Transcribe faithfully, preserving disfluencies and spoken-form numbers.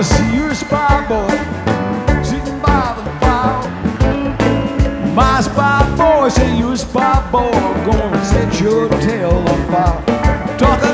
I see you're a spy boy sitting by the fire. My spy boy say you're a spy boy, gonna set your tail on fire. Talking